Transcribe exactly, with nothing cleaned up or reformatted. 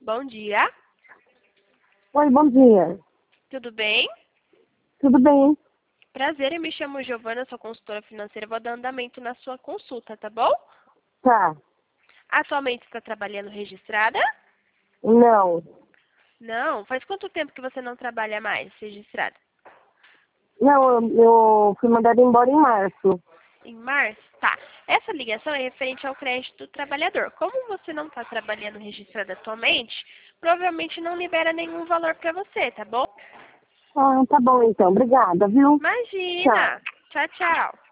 Bom dia. Oi, bom dia. Tudo bem? Tudo bem? Prazer, eu me chamo Giovana, sou consultora financeira. Vou dar andamento na sua consulta, tá bom? Tá. Atualmente está trabalhando registrada? Não. Não. Faz quanto tempo que você não trabalha mais registrada? Não, eu, eu fui mandada embora em março. Em março? Tá. Essa ligação é referente ao crédito do trabalhador. Como você não está trabalhando registrada atualmente, provavelmente não libera nenhum valor para você, tá bom? Ah, tá bom então. Obrigada, viu? Tchau. Imagina! Tchau, tchau.